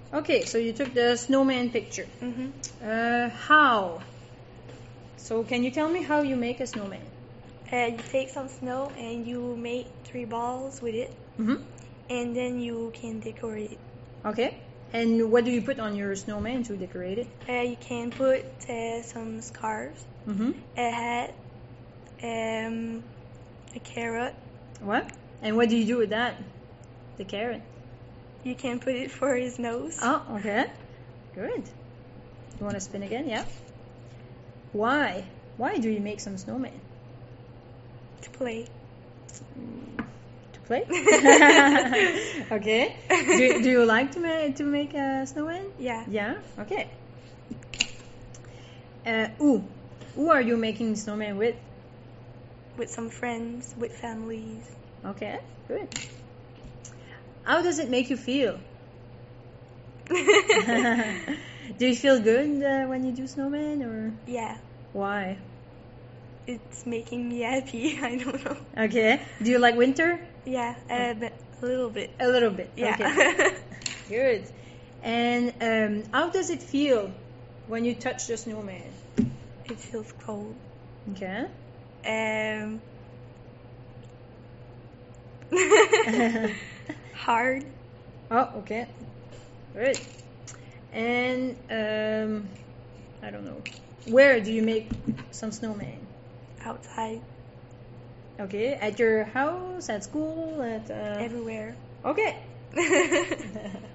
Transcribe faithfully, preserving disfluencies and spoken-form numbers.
Okay, so you took the snowman picture. Mm-hmm. Uh, how? So can you tell me how you make a snowman? Uh, you take some snow and you make three balls with it, Mm-hmm. and then you can decorate it. Okay. And what do you put on your snowman to decorate it? Uh, you can put uh, some scarves, Mm-hmm. a hat, um, a carrot. What? And what do you do with that? The carrot. You can put it for his nose. Oh, okay. Good. You want to spin again? Yeah. Why? Why do you make some snowman? To play. To play? Okay. Do, do you like to make to make a snowman? Yeah. Yeah. Okay. Uh, who? Who are you making snowman with? With some friends, with families. Okay. Good. How does it make you feel? Do you feel good uh, when you do snowman, or Yeah. why? It's making me happy. I don't know. Okay. Do you like winter? Yeah, uh, but a little bit. A little bit. Yeah. Okay. Good. And um, how does it feel when you touch the snowman? It feels cold. Okay. Um. Hard. Oh, okay. Good. And um, I don't know. Where do you make some snowman? Outside. Okay. At your house, at school, at uh... Everywhere. Okay.